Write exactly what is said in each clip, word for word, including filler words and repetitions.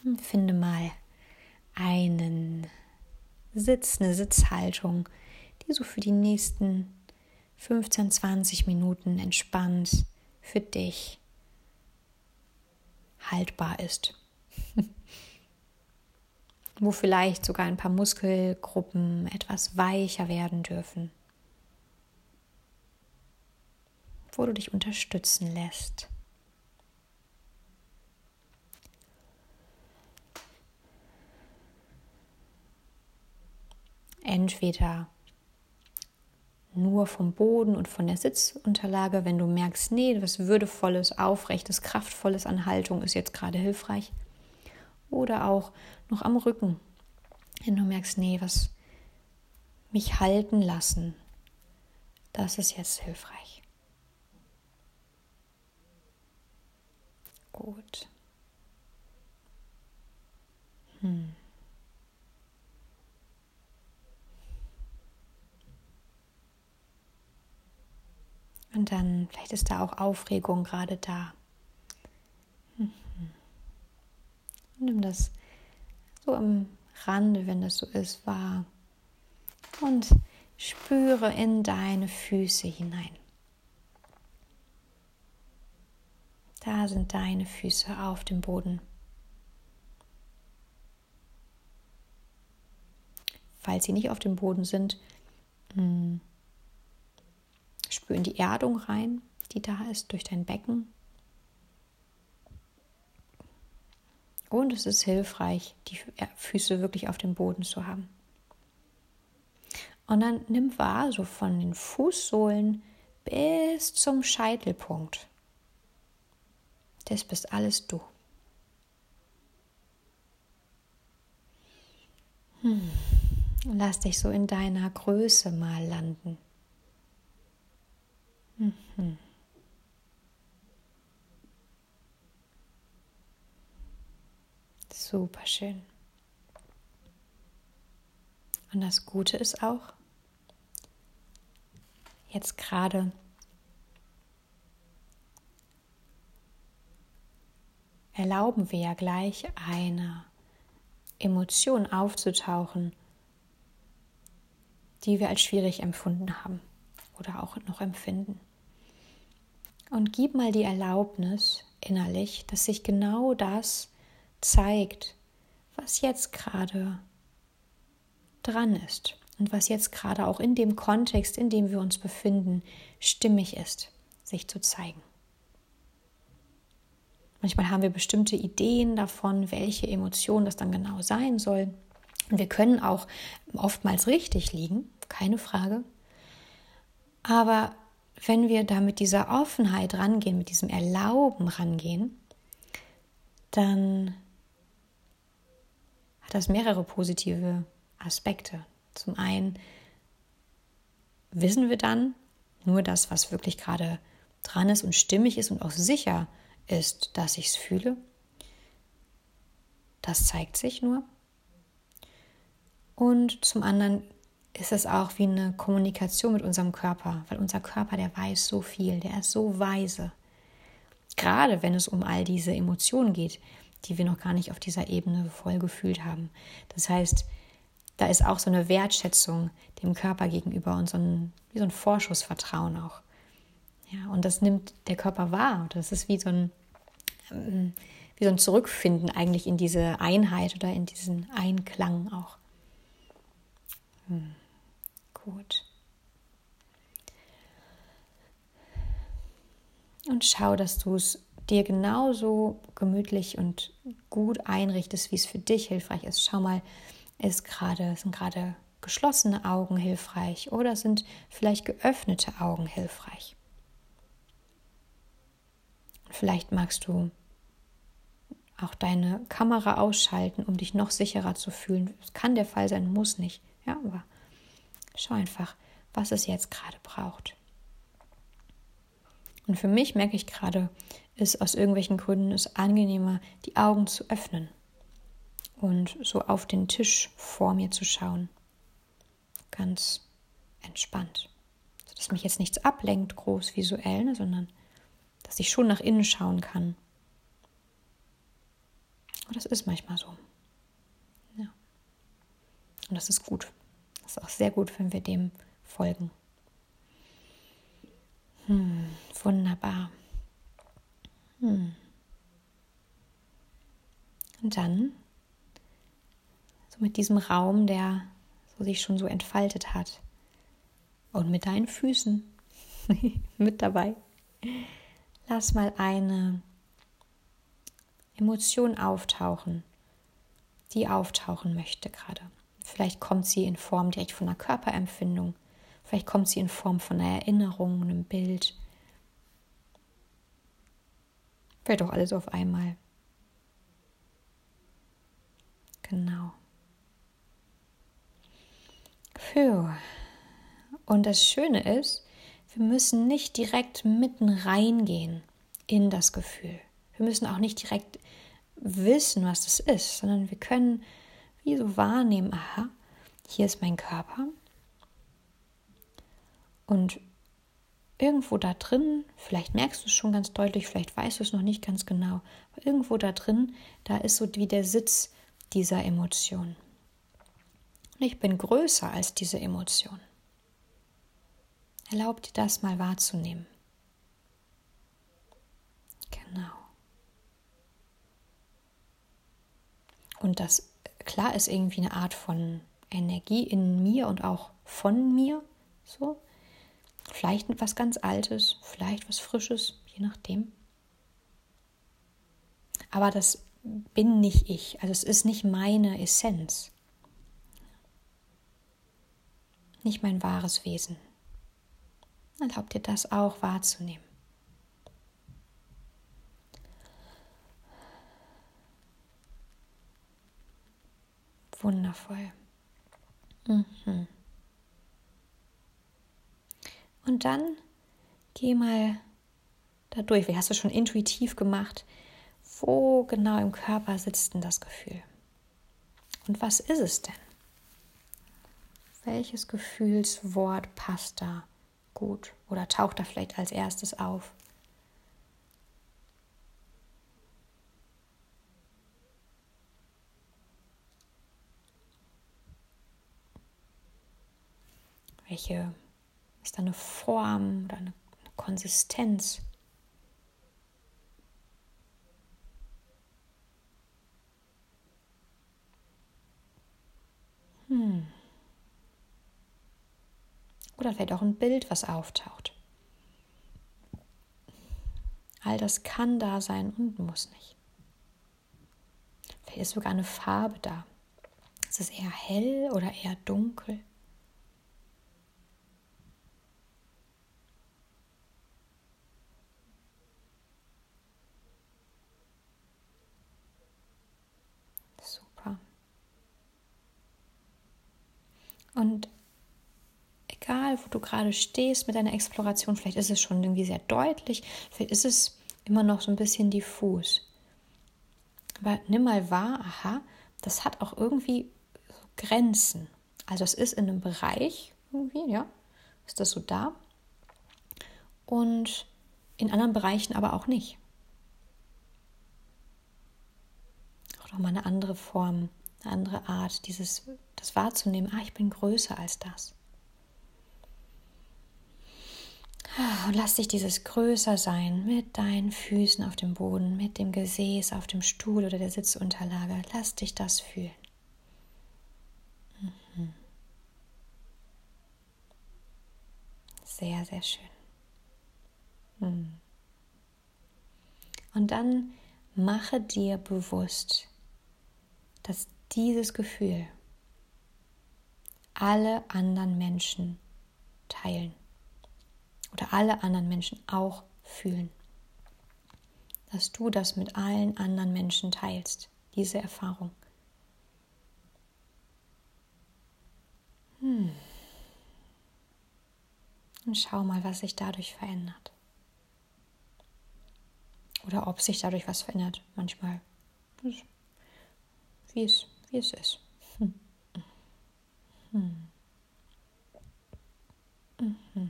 Finde mal einen Sitz, eine Sitzhaltung, die so für die nächsten fünfzehn, zwanzig Minuten entspannt für dich haltbar ist. Wo vielleicht sogar ein paar Muskelgruppen etwas weicher werden dürfen. Wo du dich unterstützen lässt. Entweder nur vom Boden und von der Sitzunterlage, wenn du merkst, nee, was Würdevolles, Aufrechtes, Kraftvolles an Haltung ist jetzt gerade hilfreich. Oder auch noch am Rücken, wenn du merkst, nee, was mich halten lassen, das ist jetzt hilfreich. Gut. Hm. Und dann, vielleicht ist da auch Aufregung gerade da. Mhm. Nimm das so am Rande, wenn das so ist, wahr. Und spüre in deine Füße hinein. Da sind deine Füße auf dem Boden. Falls sie nicht auf dem Boden sind, mh, spür in die Erdung rein, die da ist, durch dein Becken. Und es ist hilfreich, die Füße wirklich auf dem Boden zu haben. Und dann nimm wahr, so von den Fußsohlen bis zum Scheitelpunkt. Das bist alles du. Hm. Lass dich so in deiner Größe mal landen. Mhm. Super schön. Und das Gute ist auch, jetzt gerade erlauben wir ja gleich eine Emotion aufzutauchen, die wir als schwierig empfunden haben oder auch noch empfinden. Und gib mal die Erlaubnis innerlich, dass sich genau das zeigt, was jetzt gerade dran ist und was jetzt gerade auch in dem Kontext, in dem wir uns befinden, stimmig ist, sich zu zeigen. Manchmal haben wir bestimmte Ideen davon, welche Emotion das dann genau sein soll. Und wir können auch oftmals richtig liegen, keine Frage. Aber wenn wir da mit dieser Offenheit rangehen, mit diesem Erlauben rangehen, dann hat das mehrere positive Aspekte. Zum einen wissen wir dann nur das, was wirklich gerade dran ist und stimmig ist und auch sicher ist, dass ich es fühle. Das zeigt sich nur. Und zum anderen ist es auch wie eine Kommunikation mit unserem Körper, weil unser Körper, der weiß so viel, der ist so weise. Gerade wenn es um all diese Emotionen geht, die wir noch gar nicht auf dieser Ebene voll gefühlt haben. Das heißt, da ist auch so eine Wertschätzung dem Körper gegenüber und so ein, wie so ein Vorschussvertrauen auch. Ja, und das nimmt der Körper wahr. Das ist wie so ein, wie so ein Zurückfinden eigentlich in diese Einheit oder in diesen Einklang auch. Hm, gut. Und schau, dass du es dir genauso gemütlich und gut einrichtest, wie es für dich hilfreich ist. Schau mal, ist gerade, sind gerade geschlossene Augen hilfreich oder sind vielleicht geöffnete Augen hilfreich? Vielleicht magst du auch deine Kamera ausschalten, um dich noch sicherer zu fühlen. Das kann der Fall sein, muss nicht. Ja, aber schau einfach, was es jetzt gerade braucht. Und für mich merke ich gerade, ist aus irgendwelchen Gründen es angenehmer, die Augen zu öffnen und so auf den Tisch vor mir zu schauen. Ganz entspannt. Dass mich jetzt nichts ablenkt, groß visuell, sondern dass ich schon nach innen schauen kann. Und das ist manchmal so. Ja. Und das ist gut. Das ist auch sehr gut, wenn wir dem folgen. Hm, wunderbar. Hm. Und dann, so mit diesem Raum, der so sich schon so entfaltet hat, und mit deinen Füßen mit dabei, lass mal eine Emotion auftauchen, die auftauchen möchte gerade. Vielleicht kommt sie in Form direkt von einer Körperempfindung, vielleicht kommt sie in Form von einer Erinnerung, einem Bild. Vielleicht auch alles auf einmal. Genau. Puh. Und das Schöne ist, wir müssen nicht direkt mitten reingehen in das Gefühl. Wir müssen auch nicht direkt wissen, was das ist, sondern wir können wie so wahrnehmen, aha, hier ist mein Körper und irgendwo da drin, vielleicht merkst du es schon ganz deutlich, vielleicht weißt du es noch nicht ganz genau, aber irgendwo da drin, da ist so wie der Sitz dieser Emotion. Und ich bin größer als diese Emotion. Erlaub dir das mal wahrzunehmen. Genau. Und das, klar, ist irgendwie eine Art von Energie in mir und auch von mir, so. Vielleicht etwas ganz Altes, vielleicht was Frisches, je nachdem. Aber das bin nicht ich, also es ist nicht meine Essenz. Nicht mein wahres Wesen. Erlaub dir das auch wahrzunehmen. Wundervoll. Mhm. Und dann geh mal da durch. Wie hast du schon intuitiv gemacht? Wo genau im Körper sitzt denn das Gefühl? Und was ist es denn? Welches Gefühlswort passt da gut oder taucht da vielleicht als erstes auf? Welche ist da eine Form oder eine Konsistenz? Hm. Oder vielleicht auch ein Bild, was auftaucht. All das kann da sein und muss nicht. Vielleicht ist sogar eine Farbe da. Ist es eher hell oder eher dunkel? Super. Und egal, wo du gerade stehst mit deiner Exploration, vielleicht ist es schon irgendwie sehr deutlich, vielleicht ist es immer noch so ein bisschen diffus. Aber nimm mal wahr, aha, das hat auch irgendwie so Grenzen. Also es ist in einem Bereich irgendwie, ja, ist das so da. Und in anderen Bereichen aber auch nicht. Auch nochmal eine andere Form, eine andere Art, dieses, das wahrzunehmen, ah, ich bin größer als das. Und lass dich dieses Größersein mit deinen Füßen auf dem Boden, mit dem Gesäß auf dem Stuhl oder der Sitzunterlage, lass dich das fühlen. Mhm. Sehr, sehr schön. Mhm. Und dann mache dir bewusst, dass dieses Gefühl alle anderen Menschen teilen oder alle anderen Menschen auch fühlen. Dass du das mit allen anderen Menschen teilst, diese Erfahrung. Hm. Und schau mal, was sich dadurch verändert. Oder ob sich dadurch was verändert. Manchmal, wie es, wie es ist. Hm. Hm. Mhm.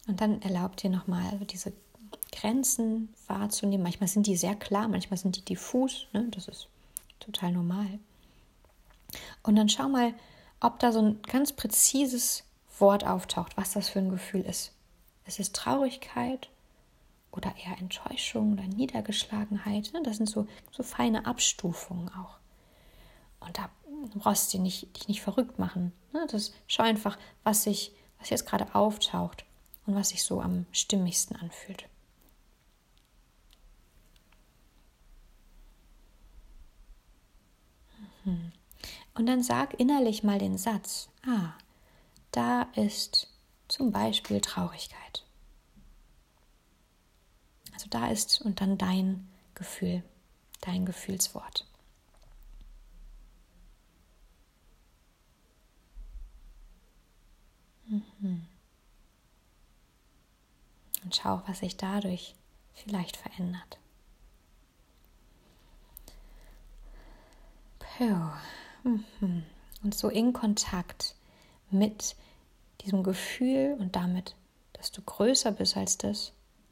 Und dann erlaubt dir nochmal diese Grenzen wahrzunehmen. Manchmal sind die sehr klar, manchmal sind die diffus. Ne? Das ist total normal. Und dann schau mal, ob da so ein ganz präzises Wort auftaucht, was das für ein Gefühl ist. Ist es Traurigkeit oder eher Enttäuschung oder Niedergeschlagenheit? Ne? Das sind so, so feine Abstufungen auch. Und da brauchst du dich nicht, dich nicht verrückt machen. Ne? Das, schau einfach, was sich, was jetzt gerade auftaucht und was sich so am stimmigsten anfühlt. Mhm. Und dann sag innerlich mal den Satz, ah, da ist zum Beispiel Traurigkeit. Also da ist und dann dein Gefühl, dein Gefühlswort. Mhm. Und schau, was sich dadurch vielleicht verändert. Mhm. Und so in Kontakt mit diesem Gefühl und damit, dass du größer bist als das.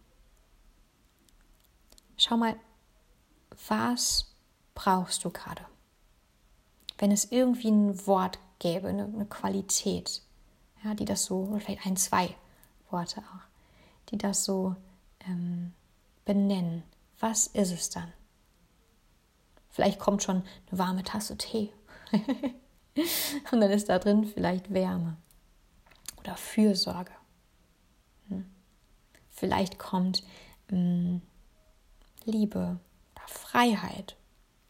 Schau mal, was brauchst du gerade? Wenn es irgendwie ein Wort gäbe, eine, eine Qualität, ja, die das so, oder vielleicht ein, zwei Worte auch, die das so ähm, benennen. Was ist es dann? Vielleicht kommt schon eine warme Tasse Tee und dann ist da drin vielleicht Wärme oder Fürsorge. Hm. Vielleicht kommt mh, Liebe oder Freiheit.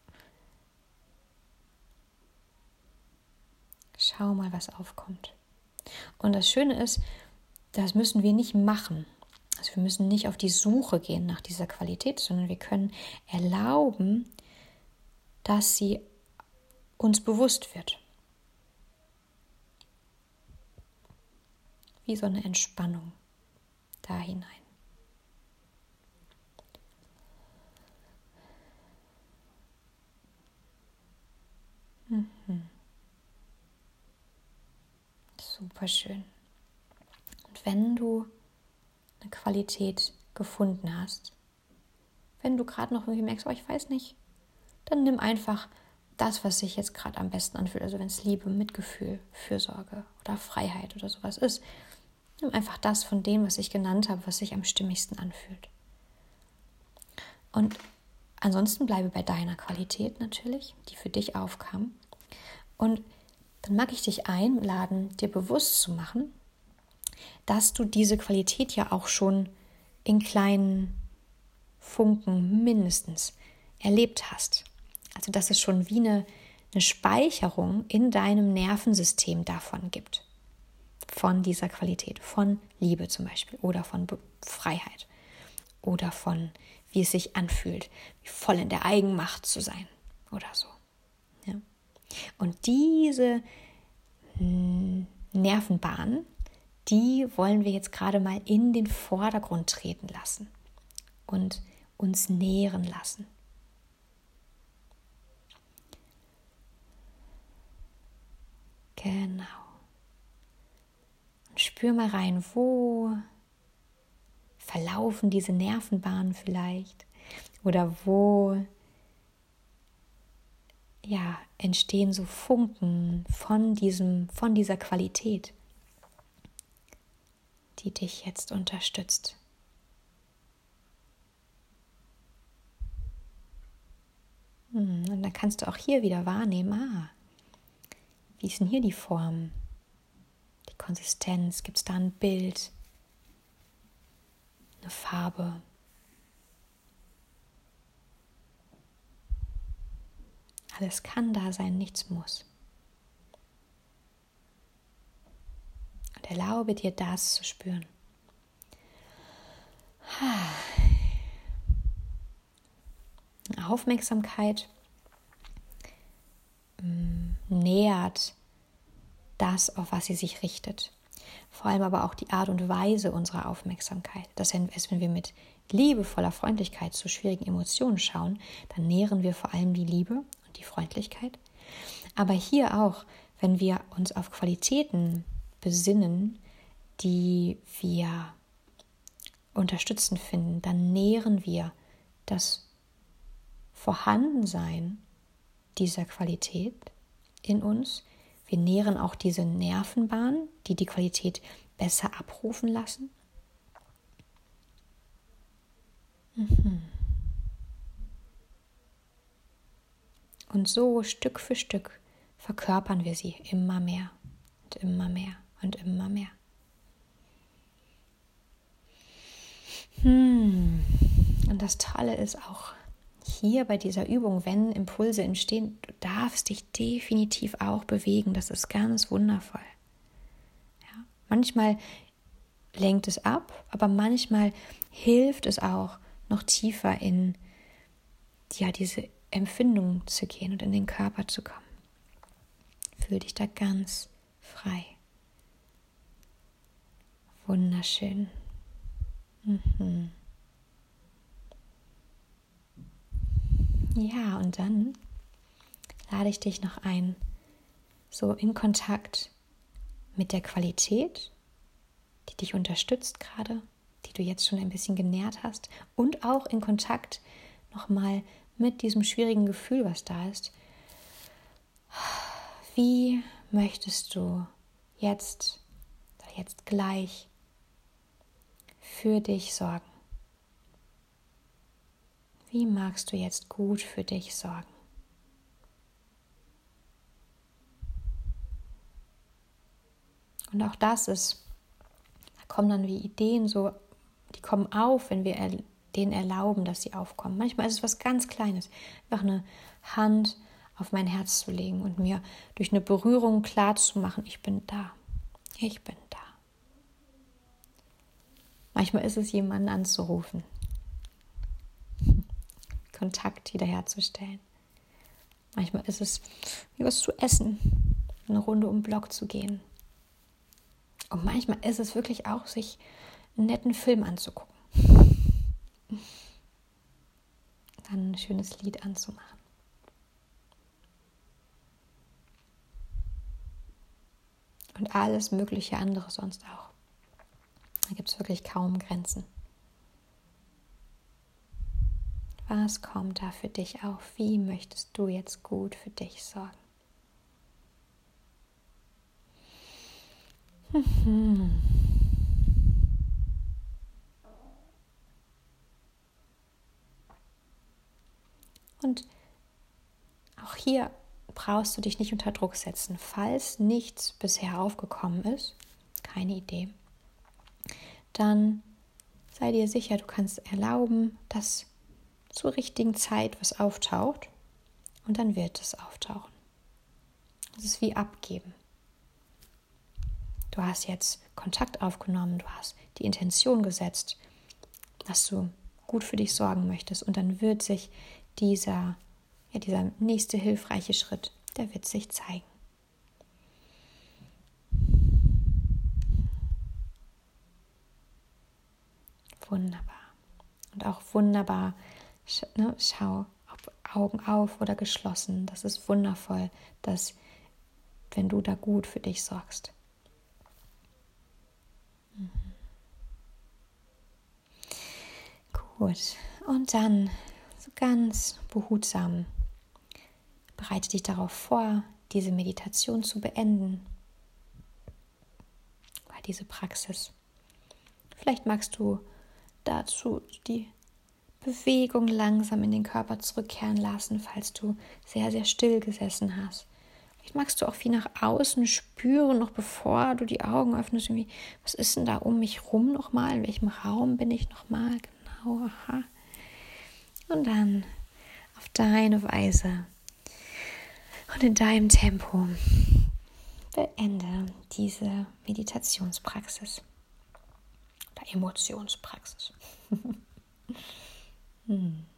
Schau mal, was aufkommt. Und das Schöne ist, das müssen wir nicht machen. Also wir müssen nicht auf die Suche gehen nach dieser Qualität, sondern wir können erlauben, dass sie uns bewusst wird. Wie so eine Entspannung da hinein. Mhm. Super schön. Und wenn du eine Qualität gefunden hast, wenn du gerade noch irgendwie merkst, oh, ich weiß nicht, dann nimm einfach das, was sich jetzt gerade am besten anfühlt. Also wenn es Liebe, Mitgefühl, Fürsorge oder Freiheit oder sowas ist, nimm einfach das von dem, was ich genannt habe, was sich am stimmigsten anfühlt. Und ansonsten bleibe bei deiner Qualität natürlich, die für dich aufkam. Und dann mag ich dich einladen, dir bewusst zu machen, dass du diese Qualität ja auch schon in kleinen Funken mindestens erlebt hast. Also dass es schon wie eine, eine Speicherung in deinem Nervensystem davon gibt. Von dieser Qualität, von Liebe zum Beispiel oder von Be- Freiheit oder von wie es sich anfühlt, wie voll in der Eigenmacht zu sein oder so. Ja. Und diese mh, Nervenbahnen, die wollen wir jetzt gerade mal in den Vordergrund treten lassen und uns nähren lassen. Genau. Und spür mal rein, wo verlaufen diese Nervenbahnen vielleicht oder wo ja, entstehen so Funken von diesem, von dieser Qualität, die dich jetzt unterstützt. Und dann kannst du auch hier wieder wahrnehmen, ah, wie ist denn hier die Form, die Konsistenz, gibt es da ein Bild, eine Farbe. Alles kann da sein, nichts muss. Und erlaube dir, das zu spüren. Aufmerksamkeit nähert das, auf was sie sich richtet. Vor allem aber auch die Art und Weise unserer Aufmerksamkeit. Das heißt, wenn wir mit liebevoller Freundlichkeit zu schwierigen Emotionen schauen, dann nähren wir vor allem die Liebe und die Freundlichkeit. Aber hier auch, wenn wir uns auf Qualitäten besinnen, die wir unterstützend finden, dann nähren wir das Vorhandensein dieser Qualität in uns. Wir nähren auch diese Nervenbahnen, die die Qualität besser abrufen lassen. Mhm. Und so Stück für Stück verkörpern wir sie immer mehr und immer mehr und immer mehr. Hm. Und das Tolle ist auch hier bei dieser Übung, wenn Impulse entstehen, du darfst dich definitiv auch bewegen. Das ist ganz wundervoll. Ja. Manchmal lenkt es ab, aber manchmal hilft es auch, noch tiefer in ja, diese Empfindung zu gehen und in den Körper zu kommen. Fühl dich da ganz frei. Wunderschön. Mhm. Ja, und dann lade ich dich noch ein, so in Kontakt mit der Qualität, die dich unterstützt gerade, die du jetzt schon ein bisschen genährt hast, und auch in Kontakt nochmal mit diesem schwierigen Gefühl, was da ist. Wie möchtest du jetzt, jetzt gleich für dich sorgen? Wie magst du jetzt gut für dich sorgen? Und auch das ist, da kommen dann wie Ideen so, die kommen auf, wenn wir er, denen erlauben, dass sie aufkommen. Manchmal ist es was ganz Kleines, einfach eine Hand auf mein Herz zu legen und mir durch eine Berührung klar zu machen, ich bin da, ich bin da. Manchmal ist es, jemanden anzurufen, Kontakt wiederherzustellen. Manchmal ist es, was zu essen, eine Runde um den Block zu gehen. Und manchmal ist es wirklich auch, sich einen netten Film anzugucken. Dann ein schönes Lied anzumachen. Und alles mögliche andere sonst auch. Da gibt es wirklich kaum Grenzen. Was kommt da für dich auf? Wie möchtest du jetzt gut für dich sorgen? Mhm. Und auch hier brauchst du dich nicht unter Druck setzen. Falls nichts bisher aufgekommen ist, keine Idee, dann sei dir sicher, du kannst erlauben, dass zur richtigen Zeit was auftaucht, und dann wird es auftauchen. Es ist wie abgeben. Du hast jetzt Kontakt aufgenommen, du hast die Intention gesetzt, dass du gut für dich sorgen möchtest, und dann wird sich dieser, ja, dieser nächste hilfreiche Schritt, der wird sich zeigen. Wunderbar. Und auch wunderbar, ne, schau, ob Augen auf oder geschlossen. Das ist wundervoll, dass, wenn du da gut für dich sorgst. Mhm. Gut. Und dann so ganz behutsam bereite dich darauf vor, diese Meditation zu beenden. Oder diese Praxis. Vielleicht magst du dazu die Bewegung langsam in den Körper zurückkehren lassen, falls du sehr, sehr still gesessen hast. Vielleicht magst du auch viel nach außen spüren, noch bevor du die Augen öffnest. Irgendwie, was ist denn da um mich rum nochmal? In welchem Raum bin ich nochmal? Genau, aha. Und dann auf deine Weise und in deinem Tempo beende diese Meditationspraxis oder Emotionspraxis. hm.